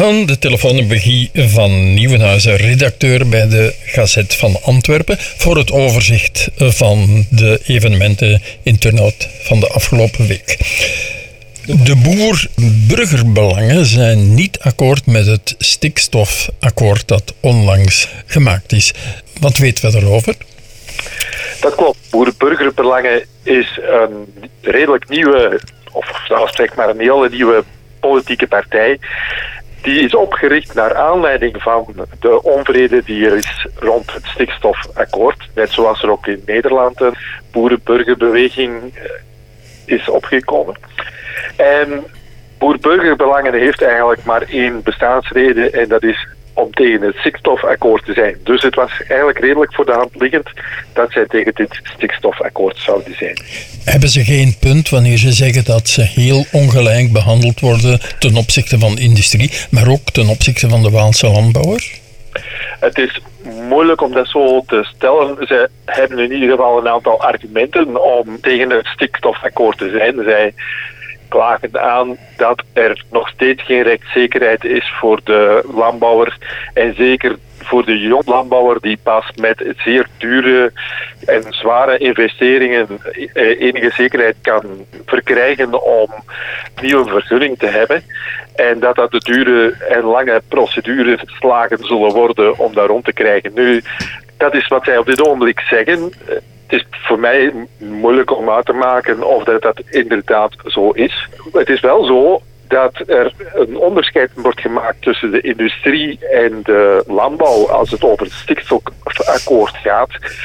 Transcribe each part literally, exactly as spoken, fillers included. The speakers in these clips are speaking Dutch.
Aan de telefoon heb ik Guy van Nieuwenhuizen, redacteur bij de Gazet van Antwerpen, voor het overzicht van de evenementen in Turnhout van de afgelopen week. De boer-burgerbelangen zijn niet akkoord met het stikstofakkoord dat onlangs gemaakt is. Wat weten we daarover? Dat klopt. Boer-burgerbelangen is een redelijk nieuwe, of nou zeg maar een hele nieuwe politieke partij. Die is opgericht naar aanleiding van de onvrede die er is rond het stikstofakkoord. Net zoals er ook in Nederland een boerenburgerbeweging is opgekomen. En Boer-burgerbelangen heeft eigenlijk maar één bestaansreden en dat is om tegen het stikstofakkoord te zijn. Dus het was eigenlijk redelijk voor de hand liggend dat zij tegen dit stikstofakkoord zouden zijn. Hebben ze geen punt wanneer ze zeggen dat ze heel ongelijk behandeld worden ten opzichte van de industrie, maar ook ten opzichte van de Waalse landbouwers? Het is moeilijk om dat zo te stellen. Ze hebben in ieder geval een aantal argumenten om tegen het stikstofakkoord te zijn. Zij klagen aan dat er nog steeds geen rechtszekerheid is voor de landbouwer en zeker voor de jong landbouwer die pas met zeer dure en zware investeringen enige zekerheid kan verkrijgen om nieuwe vergunning te hebben. En dat dat de dure en lange procedures slagen zullen worden om dat rond te krijgen. Nu, dat is wat zij op dit ogenblik zeggen. Het is voor mij moeilijk om uit te maken of dat, dat inderdaad zo is. Het is wel zo dat er een onderscheid wordt gemaakt tussen de industrie en de landbouw als het over het stikstofakkoord gaat.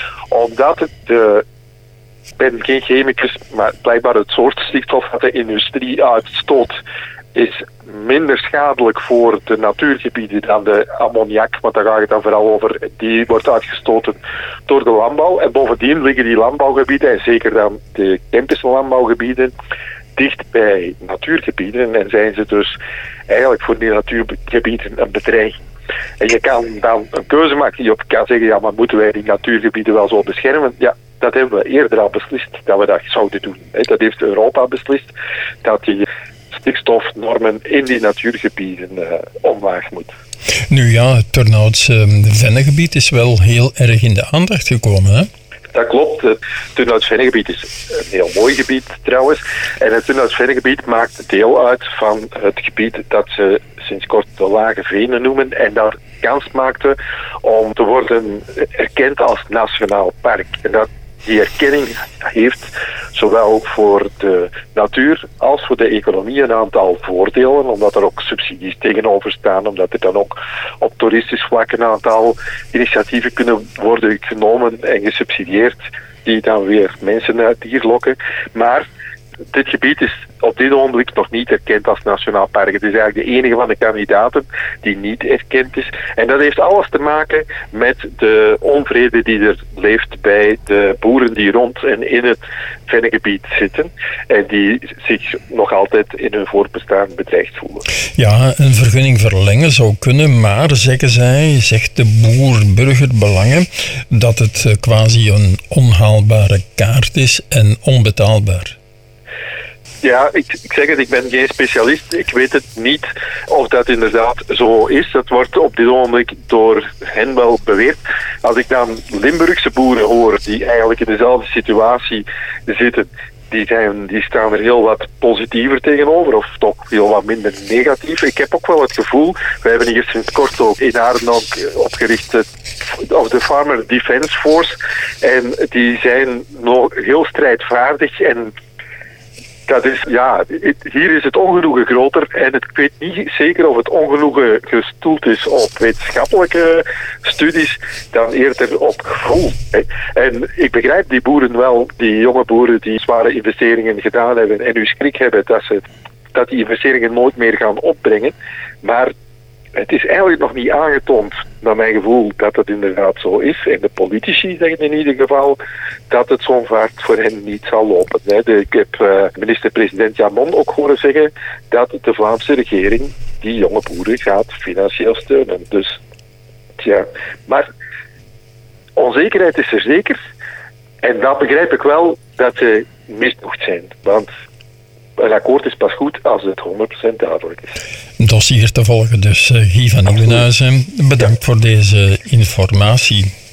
Omdat de, ik ben geen chemicus, maar blijkbaar het soort stikstof dat de industrie uitstoot is minder schadelijk voor de natuurgebieden dan de ammoniak, want daar gaat het dan vooral over, die wordt uitgestoten door de landbouw. En bovendien liggen die landbouwgebieden, en zeker dan de chemische landbouwgebieden, dicht bij natuurgebieden en zijn ze dus eigenlijk voor die natuurgebieden een bedreiging. En je kan dan een keuze maken, je kan zeggen, ja, maar moeten wij die natuurgebieden wel zo beschermen? Ja, dat hebben we eerder al beslist, dat we dat zouden doen. Dat heeft Europa beslist, dat die stikstofnormen in die natuurgebieden uh, omlaag moeten. Nu ja, het Turnhoutse Vennegebied is wel heel erg in de aandacht gekomen, hè? Dat klopt. Het Turnhoutse Vennegebied is een heel mooi gebied trouwens. En het Turnhoutse Vennegebied maakt deel uit van het gebied dat ze sinds kort de Lage Venen noemen. En dat kans maakte om te worden erkend als nationaal park. En dat die erkenning heeft zowel voor de natuur als voor de economie een aantal voordelen, omdat er ook subsidies tegenover staan, omdat er dan ook op toeristisch vlak een aantal initiatieven kunnen worden genomen en gesubsidieerd, die dan weer mensen uit hier lokken. Maar dit gebied is op dit ogenblik nog niet erkend als nationaal park. Het is eigenlijk de enige van de kandidaten die niet erkend is. En dat heeft alles te maken met de onvrede die er leeft bij de boeren die rond en in het Vennegebied zitten. En die zich nog altijd in hun voortbestaan bedreigd voelen. Ja, een vergunning verlengen zou kunnen, maar zeggen zij, zegt de boer-burgerbelangen, dat het quasi een onhaalbare kaart is en onbetaalbaar. Ja, ik, ik zeg het, ik ben geen specialist. Ik weet het niet of dat inderdaad zo is. Dat wordt op dit ogenblik door hen wel beweerd. Als ik dan Limburgse boeren hoor die eigenlijk in dezelfde situatie zitten, die, zijn, die staan er heel wat positiever tegenover, of toch heel wat minder negatief. Ik heb ook wel het gevoel, we hebben hier sinds kort ook in Aarden ook opgericht of de Farmer Defence Force, en die zijn nog heel strijdvaardig en dat is, ja, het, hier is het ongenoegen groter en het, ik weet niet zeker of het ongenoegen gestoeld is op wetenschappelijke studies dan eerder op gevoel. Hè. En ik begrijp die boeren wel, die jonge boeren die zware investeringen gedaan hebben en nu schrik hebben dat, ze, dat die investeringen nooit meer gaan opbrengen, maar het is eigenlijk nog niet aangetoond, naar mijn gevoel, dat het inderdaad zo is. En de politici zeggen in ieder geval dat het zo'n vaart voor hen niet zal lopen. Ik heb uh, minister-president Jamon ook horen zeggen dat de Vlaamse regering die jonge boeren gaat financieel steunen. Dus, tja. Maar onzekerheid is er zeker. En dan begrijp ik wel dat ze misnoegd zijn. Want een akkoord is pas goed als het honderd procent duidelijk is. Een dossier te volgen dus. Guy van Nieuwenhuizen, bedankt voor deze informatie.